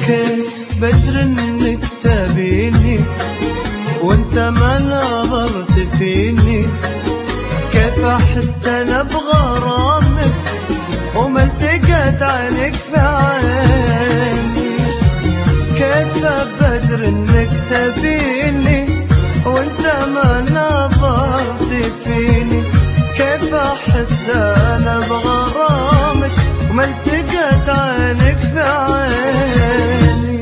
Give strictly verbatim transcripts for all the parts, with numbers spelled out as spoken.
كيف بدر انك تبيني وانت ما نظرت فيني؟ كيف احس انا بغرامك وما التقت عينك في عيني؟ كيف بدر انك تبيني وانت ما نظرت فيني؟ كيف احس انا بغرامك وما التقت عينك في عيني؟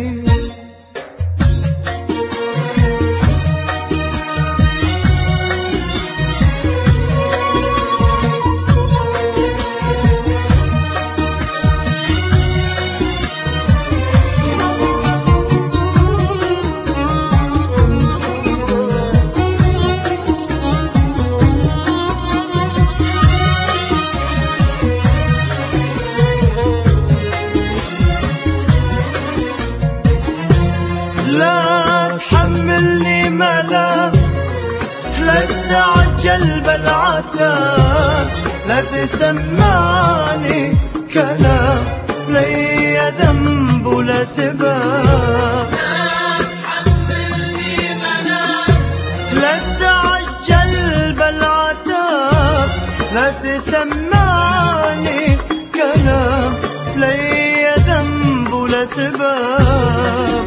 لا تحملني ملام، لا تتعجل بالعتاب، لا تسمعني كلام لي ذنب ولا سباب. لا تحملني ملام، لا تتعجل بالعتاب، لا تسمعني كلام لي ذنب ولا سباب.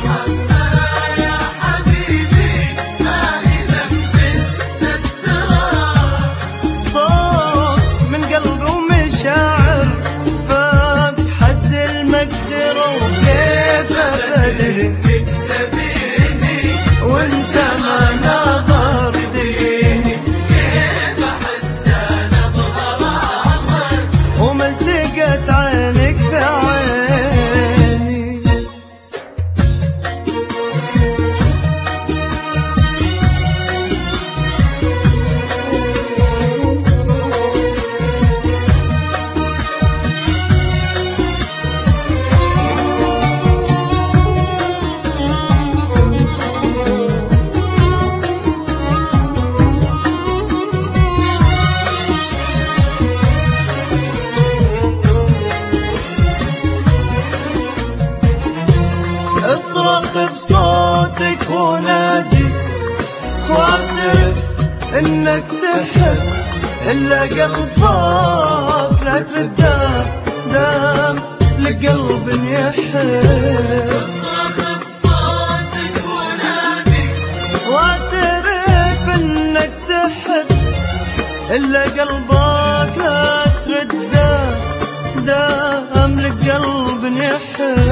وانت ما نظرت فيني كيف احس انا بغرامك وما التقت عينك في عيني؟ اصرخ بصوتك ونادي واعترف انك تحب، الا قلبك لا ترده دام لقلب يحب. اصرخ بصوتك ونادي واعترف انك تحب، الا قلبك لا ترده دام لقلب يحب.